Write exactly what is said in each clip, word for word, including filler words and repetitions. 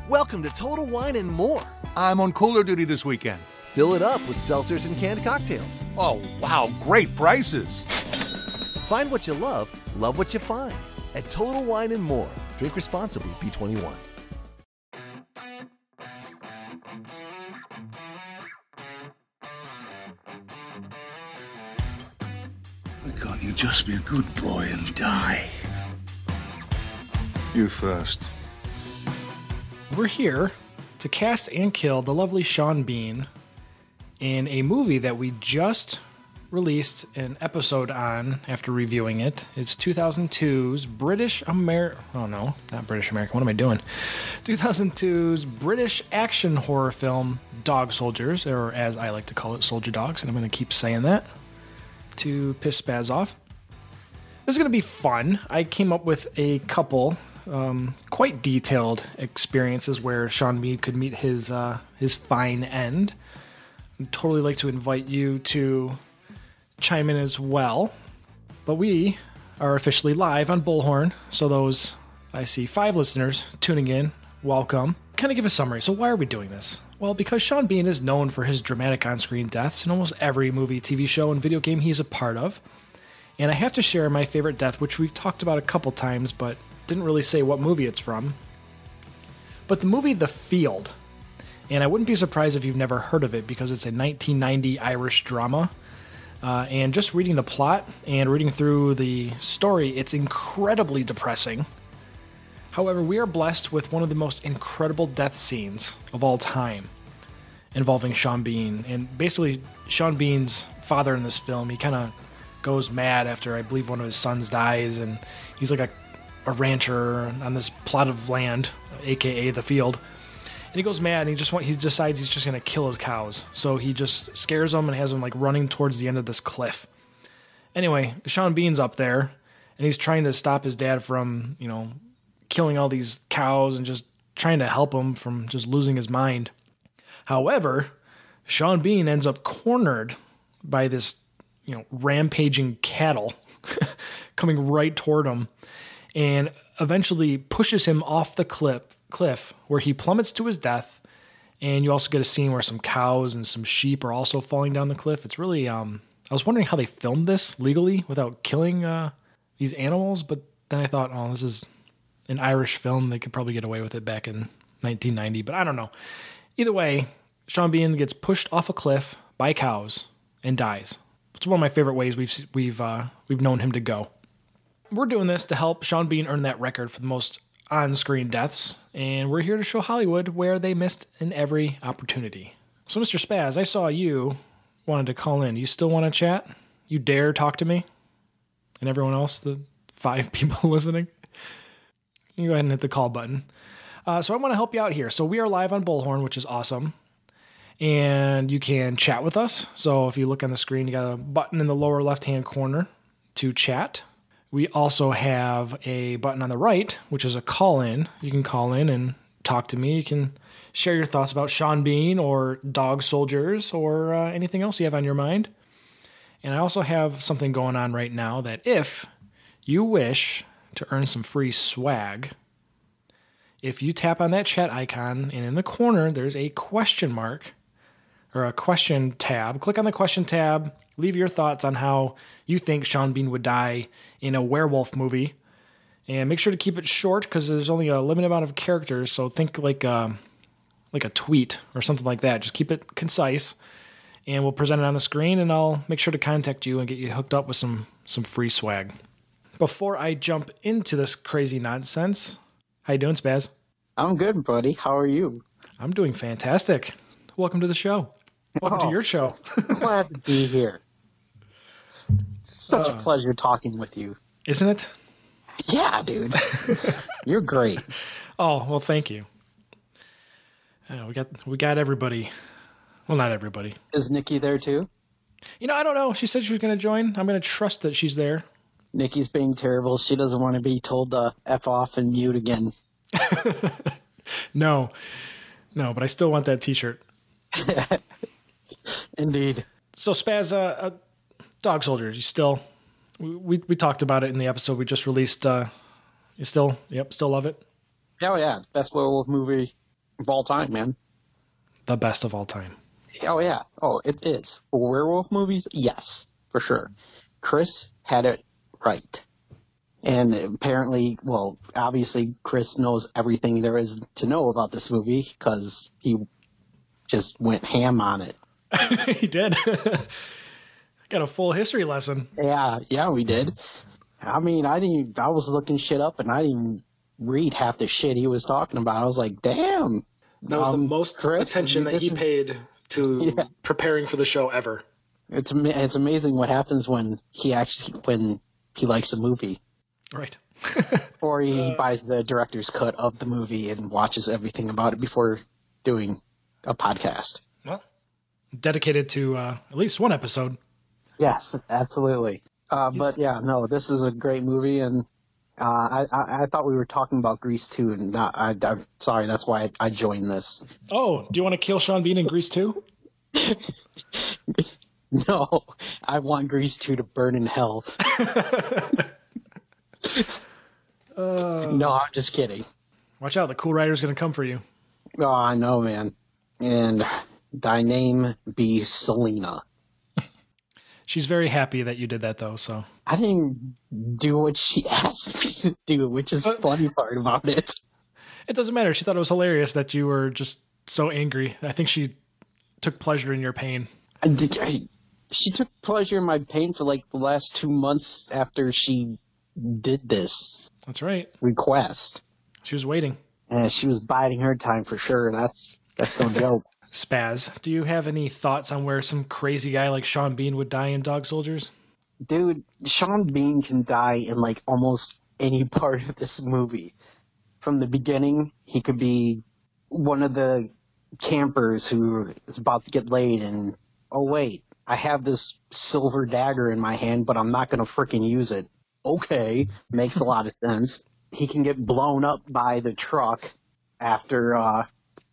Welcome to Total Wine and More. I'm on cooler duty this weekend. Fill it up with seltzers and canned cocktails. Oh, wow, great prices. Find what you love, love what you find. At Total Wine and More. Drink responsibly, B twenty-one. Why can't you just be a good boy and die? You first. We're here to cast and kill the lovely Sean Bean in a movie that we just released an episode on after reviewing it. It's two thousand two's British Amer... Oh, no, not British American. What am I doing? two thousand two's British action horror film, Dog Soldiers, or as I like to call it, Soldier Dogs, and I'm going to keep saying that to piss Spaz off. This is going to be fun. I came up with a couple um, quite detailed experiences where Sean Bean could meet his uh, his fine end. I'd totally like to invite you to chime in as well. But we are officially live on Bullhorn, so those, I see five listeners tuning in, welcome. Kind of give a summary. So why are we doing this? Well, because Sean Bean is known for his dramatic on-screen deaths in almost every movie, T V show, and video game he's a part of. And I have to share my favorite death, which we've talked about a couple times, but didn't really say what movie it's from. But the movie The Field. And I wouldn't be surprised if you've never heard of it, because it's a nineteen ninety Irish drama. Uh, and just reading the plot and reading through the story, it's incredibly depressing. However, we are blessed with one of the most incredible death scenes of all time involving Sean Bean. And basically, Sean Bean's father in this film, he kind of goes mad after, I believe, one of his sons dies, and he's like a, a rancher on this plot of land, aka the field. And he goes mad, and he just want, he decides he's just going to kill his cows. So he just scares them and has them like running towards the end of this cliff. Anyway, Sean Bean's up there, and he's trying to stop his dad from, you know, killing all these cows and just trying to help him from just losing his mind. However, Sean Bean ends up cornered by this, you know, rampaging cattle coming right toward him, and eventually pushes him off the cliff, cliff where he plummets to his death. And you also get a scene where some cows and some sheep are also falling down the cliff. It's really, um, I was wondering how they filmed this legally without killing uh, these animals, but then I thought, oh, this is an Irish film. They could probably get away with it back in nineteen ninety, but I don't know. Either way, Sean Bean gets pushed off a cliff by cows and dies. It's one of my favorite ways we've we've uh, we've known him to go. We're doing this to help Sean Bean earn that record for the most on-screen deaths, and we're here to show Hollywood where they missed in every opportunity. So, Mister Spaz, I saw you wanted to call in. You still want to chat? You dare talk to me? And everyone else, the five people listening? You can go ahead and hit the call button. Uh, so I want to help you out here. So we are live on Bullhorn, which is awesome. And you can chat with us. So if you look on the screen, you got a button in the lower left-hand corner to chat. We also have a button on the right, which is a call-in. You can call in and talk to me. You can share your thoughts about Sean Bean or Dog Soldiers or uh, anything else you have on your mind. And I also have something going on right now that if you wish to earn some free swag, if you tap on that chat icon and in the corner there's a question mark or a question tab, click on the question tab, leave your thoughts on how you think Sean Bean would die in a werewolf movie, and make sure to keep it short because there's only a limited amount of characters, so think like a, like a tweet or something like that. Just keep it concise, and we'll present it on the screen, and I'll make sure to contact you and get you hooked up with some, some free swag. Before I jump into this crazy nonsense, how you doing, Spaz? I'm good, buddy. How are you? I'm doing fantastic. Welcome to the show. Welcome oh, to your show. I'm glad to be here. It's such uh, a pleasure talking with you. Isn't it? Yeah, dude. You're great. Oh, well, thank you. Uh, we got we got everybody. Well, not everybody. Is Nikki there too? You know, I don't know. She said she was going to join. I'm going to trust that she's there. Nikki's being terrible. She doesn't want to be told to F off and mute again. No. No, but I still want that t-shirt. Indeed. So, Spaz, uh, uh, Dog Soldiers, you still... We, we we talked about it in the episode we just released. Uh, you still... Yep, still love it? Oh, yeah. Best werewolf movie of all time, man. The best of all time. Oh, yeah. Oh, it is. For werewolf movies, yes, for sure. Chris had it right. And apparently, well, obviously, Chris knows everything there is to know about this movie because he just went ham on it. He did. Got a full history lesson. Yeah, yeah, we did. I mean, I didn't. I was looking shit up, and I didn't even read half the shit he was talking about. I was like, damn. That was um, the most Chris, attention that he paid to yeah. preparing for the show ever. It's it's amazing what happens when he actually when he likes a movie, right? Or he uh, buys the director's cut of the movie and watches everything about it before doing a podcast. Well, dedicated to uh, at least one episode. Yes, absolutely. Uh, but yeah, no, this is a great movie, and uh, I, I I thought we were talking about Grease too, and not, I, I'm sorry, that's why I, I joined this. Oh, do you want to kill Sean Bean in Grease too? No, I want Grease two to burn in hell. uh, no, I'm just kidding. Watch out, the Cool Rider's going to come for you. Oh, I know, man. And thy name be Selena. She's very happy that you did that, though, so. I didn't do what she asked me to do, which is the funny part about it. It doesn't matter. She thought it was hilarious that you were just so angry. I think she took pleasure in your pain. I did, I, she took pleasure in my pain for like the last two months after she did this. That's right. Request. She was waiting. And she was biding her time for sure. That's that's no joke. Spaz, do you have any thoughts on where some crazy guy like Sean Bean would die in Dog Soldiers? Dude, Sean Bean can die in like almost any part of this movie. From the beginning, he could be one of the campers who is about to get laid and, oh wait, I have this silver dagger in my hand, but I'm not going to frickin' use it. Okay, makes a lot of sense. He can get blown up by the truck after, uh,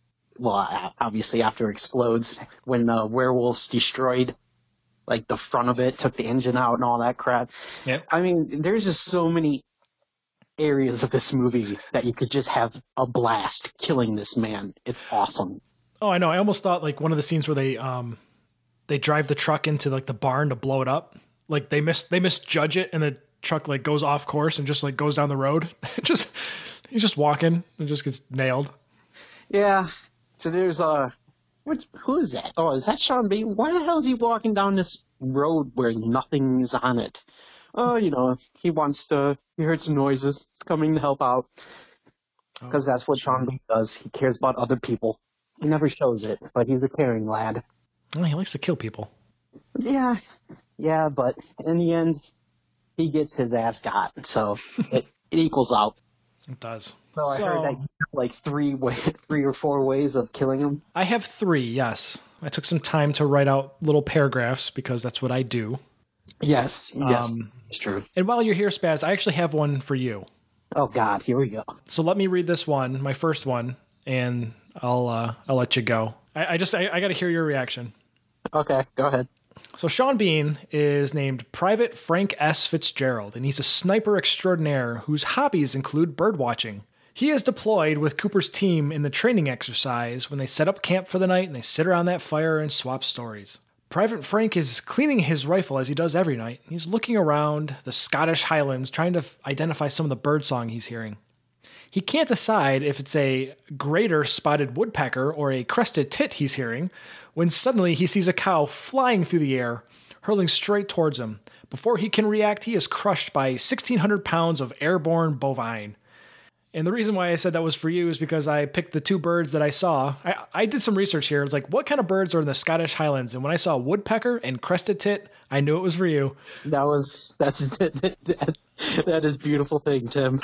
well, obviously after it explodes, when the werewolves destroyed, like, the front of it, took the engine out and all that crap. Yep. I mean, there's just so many areas of this movie that you could just have a blast killing this man. It's awesome. Oh, I know. I almost thought, like, one of the scenes where they, um, they drive the truck into, like, the barn to blow it up. Like, they mis- they misjudge it, and the truck, like, goes off course and just, like, goes down the road. just He's just walking and just gets nailed. Yeah. So there's uh, what? Who is that? Oh, is that Sean Bean? Why the hell is he walking down this road where nothing's on it? Oh, you know, he wants to. He heard some noises. He's coming to help out because oh, that's what Sean Bean does. He cares about other people. He never shows it, but he's a caring lad. Well, he likes to kill people. Yeah, yeah, but in the end, he gets his ass got, so it, it equals out. It does. So I so, heard that you have like three way, three or four ways of killing him. I have three, yes. I took some time to write out little paragraphs because that's what I do. Yes, yes, um, it's true. And while you're here, Spaz, I actually have one for you. Oh God, here we go. So let me read this one, my first one, and I'll uh, I'll let you go. I, I just I, I got to hear your reaction. Okay, go ahead. So Sean Bean is named Private Frank S. Fitzgerald, and he's a sniper extraordinaire whose hobbies include birdwatching. He is deployed with Cooper's team in the training exercise when they set up camp for the night and they sit around that fire and swap stories. Private Frank is cleaning his rifle as he does every night. He's looking around the Scottish Highlands trying to f- identify some of the birdsong he's hearing. He can't decide if it's a greater spotted woodpecker or a crested tit he's hearing when suddenly he sees a cow flying through the air, hurling straight towards him. Before he can react, he is crushed by sixteen hundred pounds of airborne bovine. And the reason why I said that was for you is because I picked the two birds that I saw. I, I did some research here. I was like, what kind of birds are in the Scottish Highlands? And when I saw woodpecker and crested tit, I knew it was for you. That was, that's, that, that, that is a beautiful thing, Tim.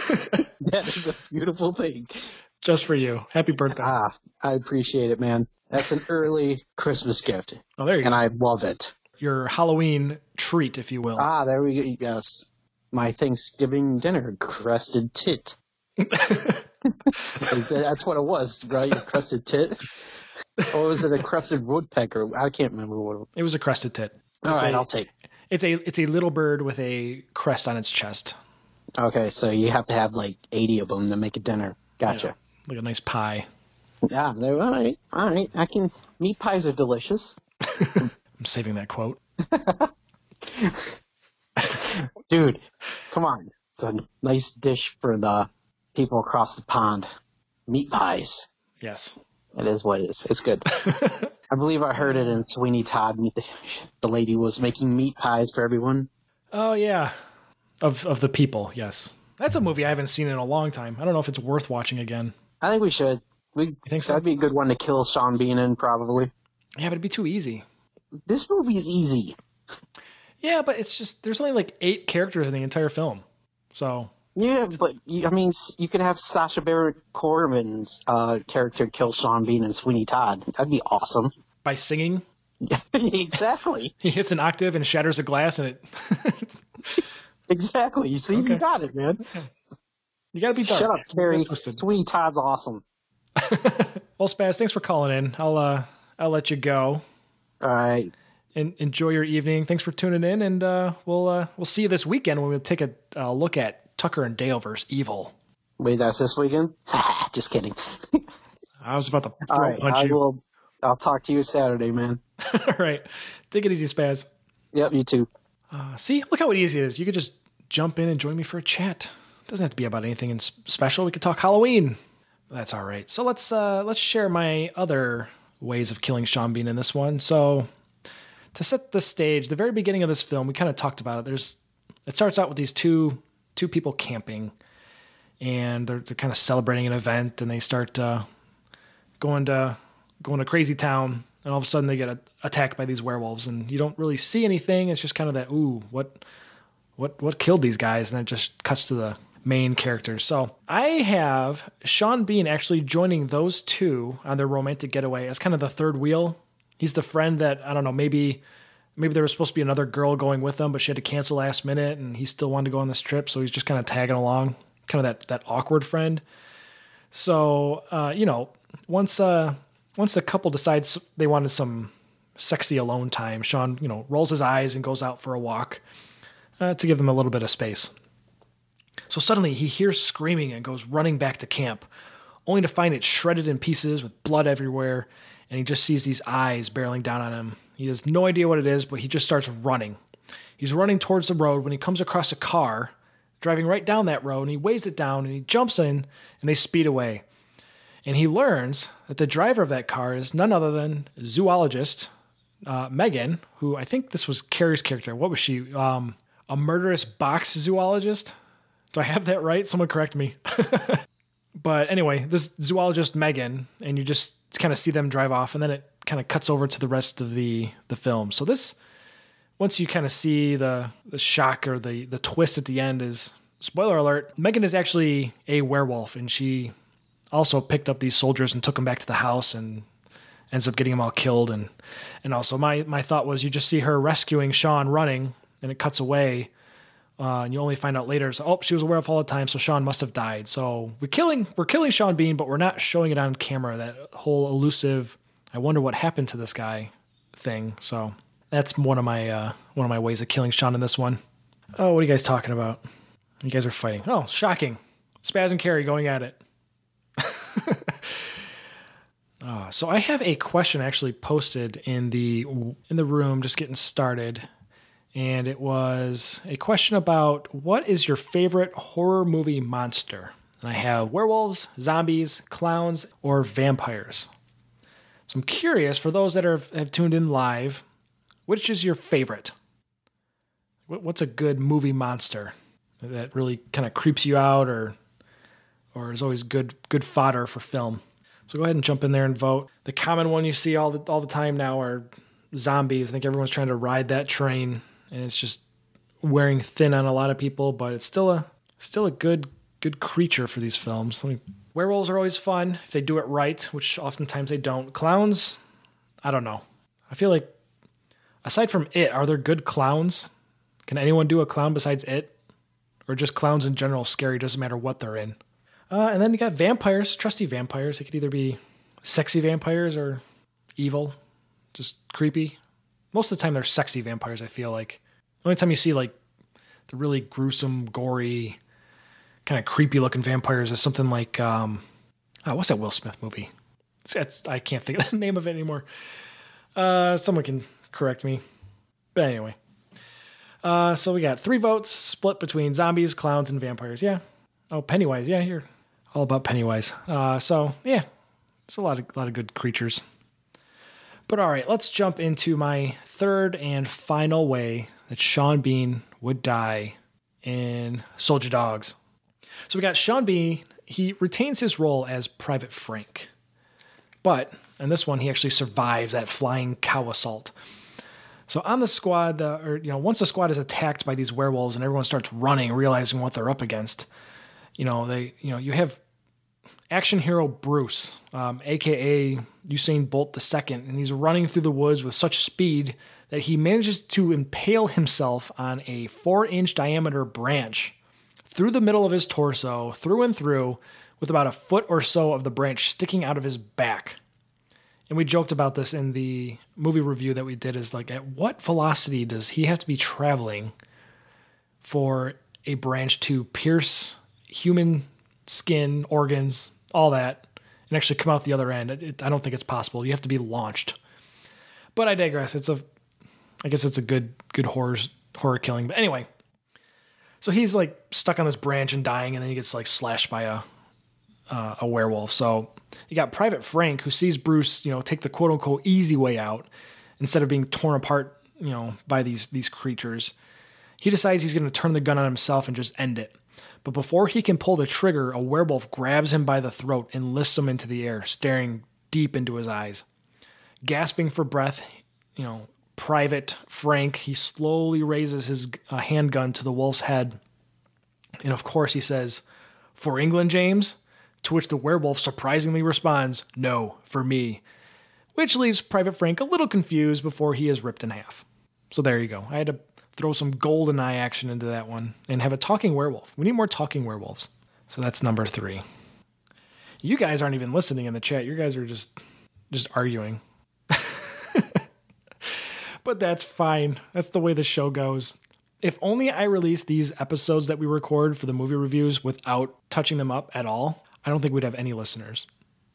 That is a beautiful thing. Just for you. Happy birthday. Ah, I appreciate it, man. That's an early Christmas gift. Oh, there you and go. And I love it. Your Halloween treat, if you will. Ah, there we go. Yes. My Thanksgiving dinner, crested tit. That's what it was, right? A crested tit? Or was it a crested woodpecker? I can't remember what it was. It was a crested tit. All it's right, a, I'll take it. It's a, it's a little bird with a crest on its chest. Okay, so you have to have like eighty of them to make a dinner. Gotcha. Yeah, like a nice pie. Yeah, they're all right. All right, I can. Meat pies are delicious. I'm saving that quote. Dude, come on. It's a nice dish for the people across the pond. Meat pies. Yes. It is what it is. It's good. I believe I heard it in Sweeney Todd. The, the lady was making meat pies for everyone. Oh, yeah. Of of the people, yes. That's a movie I haven't seen in a long time. I don't know if it's worth watching again. I think we should. We, You think so? That'd be a good one to kill Sean Bean in, probably. Yeah, but it'd be too easy. This movie is easy. Yeah, but it's just, there's only like eight characters in the entire film. So, Yeah, but, you- I mean, s- you could have Sacha Baron Cohen's uh, character kill Sean Bean and Sweeney Todd. That'd be awesome. by singing, Exactly. he hits an octave and shatters a glass, and it. Exactly. You see, Okay. you got it, man. You gotta be dark. Shut up, Carrie. Twisted. Sweeney Todd's awesome. Well, Spaz, thanks for calling in. I'll uh, I'll let you go All right. and enjoy your evening. Thanks for tuning in, and uh, we'll uh, we'll see you this weekend when we take a uh, look at Tucker and Dale versus Evil. Wait, that's this weekend? Just kidding. I was about to All throw right, punch I you. will. I'll talk to you Saturday, man. All right, take it easy, Spaz. Yep, you too. Uh, see, look how easy it is. You could just jump in and join me for a chat. Doesn't have to be about anything in s- special. We could talk Halloween. That's all right. So let's uh, let's share my other ways of killing Sean Bean in this one. So to set the stage, the very beginning of this film, we kind of talked about it. There's it starts out with these two two people camping, and they're they're kind of celebrating an event, and they start uh, going to going to crazy town, and all of a sudden they get a, attacked by these werewolves, and you don't really see anything. It's just kind of that, ooh, what what what killed these guys, and then it just cuts to the main characters. So I have Sean Bean actually joining those two on their romantic getaway as kind of the third wheel. He's the friend that, I don't know, maybe maybe there was supposed to be another girl going with them, but she had to cancel last minute, and he still wanted to go on this trip, so he's just kind of tagging along, kind of that that awkward friend. So uh, you know, once uh once the couple decides they wanted some sexy alone time, Sean, you know, rolls his eyes and goes out for a walk uh, to give them a little bit of space. So suddenly he hears screaming and goes running back to camp, only to find it shredded in pieces with blood everywhere, and he just sees these eyes barreling down on him. He has no idea what it is, but he just starts running. He's running towards the road when he comes across a car driving right down that road, and he weighs it down, and he jumps in, and they speed away. And he learns that the driver of that car is none other than zoologist uh, Megan, who I think this was Carrie's character. What was she? Um, a murderous box zoologist? Do I have that right? Someone correct me. But anyway, this zoologist Megan, and you just kind of see them drive off, and then it kind of cuts over to the rest of the the film. So this, once you kind of see the the shock or the the twist at the end, is spoiler alert: Megan is actually a werewolf, and she also picked up these soldiers and took them back to the house, and ends up getting them all killed. And and also my my thought was, you just see her rescuing Sean running, and it cuts away. Uh, and you only find out later, so, oh, she was a werewolf all the time, so Sean must have died. So we're killing, we're killing Sean Bean, but we're not showing it on camera. That whole elusive, I wonder what happened to this guy thing. So that's one of my uh, one of my ways of killing Sean in this one. Oh, what are you guys talking about? You guys are fighting. Oh, shocking! Spaz and Carrie going at it. uh, so I have a question actually posted in the in the room, just getting started. And it was a question about, what is your favorite horror movie monster? And I have werewolves, zombies, clowns, or vampires. So I'm curious, for those that are, have tuned in live, which is your favorite? What's a good movie monster that really kind of creeps you out, or or is always good good fodder for film? So go ahead and jump in there and vote. The common one you see all the all the time now are zombies. I think everyone's trying to ride that train. And it's just wearing thin on a lot of people, but it's still a still a good good creature for these films. I mean, werewolves are always fun if they do it right, which oftentimes they don't. Clowns, I don't know. I feel like, aside from It, are there good clowns? Can anyone do a clown besides It? Or just clowns in general scary, doesn't matter what they're in. Uh, and then you got vampires, trusty vampires. They could either be sexy vampires or evil, just creepy. Most of the time they're sexy vampires, I feel like. The only time you see like the really gruesome, gory, kind of creepy looking vampires is something like, um, oh, what's that Will Smith movie? It's, it's, I can't think of the name of it anymore. Uh, someone can correct me. But anyway. Uh, so we got three votes split between zombies, clowns, and vampires. Yeah. Oh, Pennywise. Yeah, you're all about Pennywise. Uh, so, yeah. It's a lot of, a lot of good creatures. But all right, let's jump into my third and final way that Sean Bean would die in Soldier Dogs. So we got Sean Bean. He retains his role as Private Frank. But in this one, he actually survives that flying cow assault. So on the squad, uh, or you know, once the squad is attacked by these werewolves and everyone starts running, realizing what they're up against, you know, they, you know, you have action hero Bruce, um, aka Usain Bolt the Second, and he's running through the woods with such speed that he manages to impale himself on a four-inch diameter branch through the middle of his torso, through and through, with about a foot or so of the branch sticking out of his back. And we joked about this in the movie review that we did, is like, at what velocity does he have to be traveling for a branch to pierce human skin, organs, all that, and actually come out the other end? It, it, I don't think it's possible. You have to be launched. But I digress. It's a, I guess it's a good, good horror, horror killing. But anyway, so he's like stuck on this branch and dying, and then he gets like slashed by a, uh, a werewolf. So you got Private Frank, who sees Bruce, you know, take the quote unquote easy way out instead of being torn apart, you know, by these, these creatures. He decides he's going to turn the gun on himself and just end it. But before he can pull the trigger, a werewolf grabs him by the throat and lifts him into the air, staring deep into his eyes. Gasping for breath, you know, Private Frank, he slowly raises his uh, handgun to the wolf's head. And of course he says, "For England, James?" To which the werewolf surprisingly responds, "No, for me." Which leaves Private Frank a little confused before he is ripped in half. So there you go. I had to throw some golden eye action into that one and have a talking werewolf. We need more talking werewolves. So that's number three. You guys aren't even listening in the chat. You guys are just just arguing. But that's fine. That's the way the show goes. If only I released these episodes that we record for the movie reviews without touching them up at all, I don't think we'd have any listeners.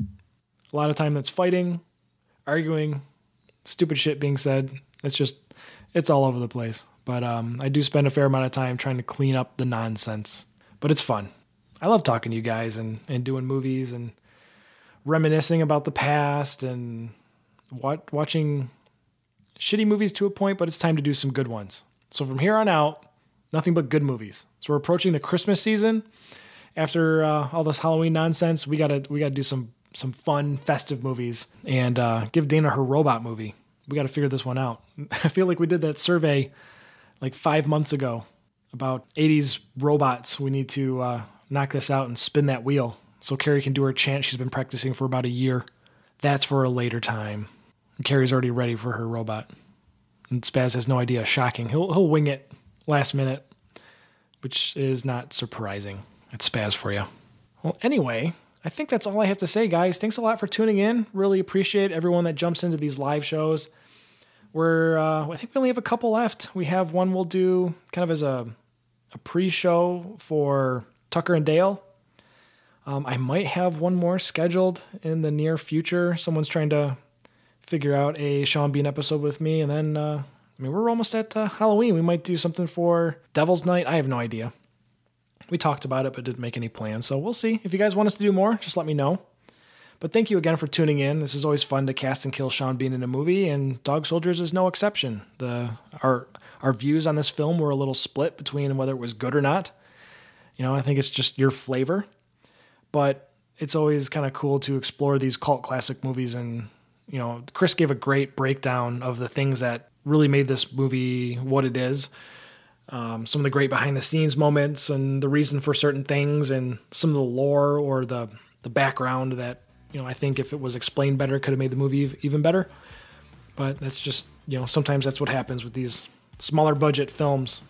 A lot of time that's fighting, arguing, stupid shit being said. It's just, it's all over the place. But um, I do spend a fair amount of time trying to clean up the nonsense. But it's fun. I love talking to you guys and, and doing movies and reminiscing about the past and what, watching shitty movies to a point, but it's time to do some good ones. So from here on out, nothing but good movies. So we're approaching the Christmas season. After uh, all this Halloween nonsense, we gotta we gotta do some some fun, festive movies and uh, give Dana her robot movie. We gotta figure this one out. I feel like we did that survey like five months ago about eighties robots. We need to uh, knock this out and spin that wheel so Carrie can do her chant she's been practicing for about a year. That's for a later time. And Carrie's already ready for her robot. And Spaz has no idea. Shocking. He'll he'll wing it last minute, which is not surprising. It's Spaz for you. Well, anyway, I think that's all I have to say, guys. Thanks a lot for tuning in. Really appreciate everyone that jumps into these live shows. We're, uh, I think we only have a couple left. We have one we'll do kind of as a, a pre-show for Tucker and Dale. Um, I might have one more scheduled in the near future. Someone's trying to figure out a Sean Bean episode with me. And then, uh, I mean, we're almost at uh, Halloween. We might do something for Devil's Night. I have no idea. We talked about it, but didn't make any plans. So we'll see. If you guys want us to do more, just let me know. But thank you again for tuning in. This is always fun to cast and kill Sean Bean in a movie, and Dog Soldiers is no exception. The our our views on this film were a little split between whether it was good or not. You know, I think it's just your flavor. But it's always kind of cool to explore these cult classic movies. And, you know, Chris gave a great breakdown of the things that really made this movie what it is. Um, some of the great behind-the-scenes moments and the reason for certain things and some of the lore or the, the background that, you know, I think if it was explained better, could have made the movie even better. But that's just, you know, sometimes that's what happens with these smaller budget films.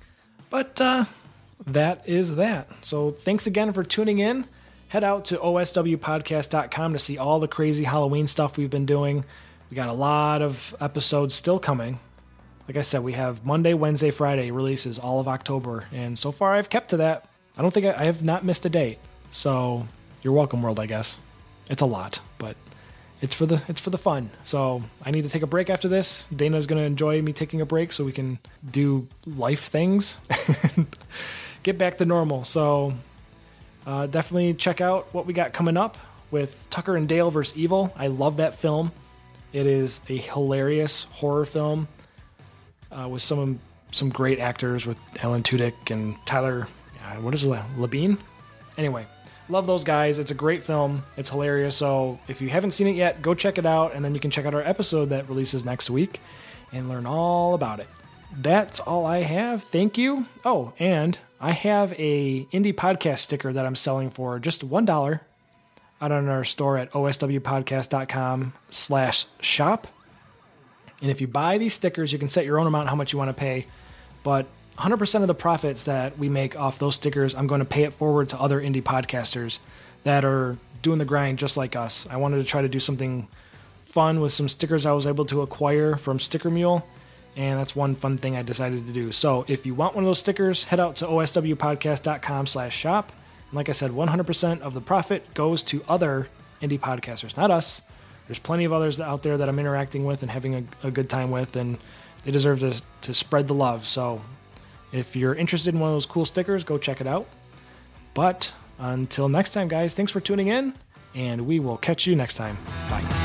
But uh, that is that. So thanks again for tuning in. Head out to O S W podcast dot com to see all the crazy Halloween stuff we've been doing. We got a lot of episodes still coming. Like I said, we have Monday, Wednesday, Friday releases all of October. And so far I've kept to that. I don't think I, I have not missed a date. So you're welcome, world, I guess. It's a lot, but it's for the it's for the fun. So I need to take a break after this. Dana's going to enjoy me taking a break so we can do life things and get back to normal. So uh, definitely check out what we got coming up with Tucker and Dale versus Evil. I love that film. It is a hilarious horror film uh, with some some great actors with Alan Tudyk and Tyler, uh, what is it, Labine? Anyway, love those guys. It's a great film. It's hilarious. So if you haven't seen it yet, go check it out, and then you can check out our episode that releases next week and learn all about it. That's all I have. Thank you. Oh, and I have a indie podcast sticker that I'm selling for just one dollar out on our store at oswpodcast.com slash shop. And if you buy these stickers, you can set your own amount how much you want to pay. But one hundred percent of the profits that we make off those stickers, I'm going to pay it forward to other indie podcasters that are doing the grind just like us. I wanted to try to do something fun with some stickers I was able to acquire from Sticker Mule, and that's one fun thing I decided to do. So if you want one of those stickers, head out to oswpodcast.com slash shop. And like I said, one hundred percent of the profit goes to other indie podcasters, not us. There's plenty of others out there that I'm interacting with and having a, a good time with, and they deserve to, to spread the love. So if you're interested in one of those cool stickers, go check it out. But until next time, guys, thanks for tuning in, and we will catch you next time. Bye.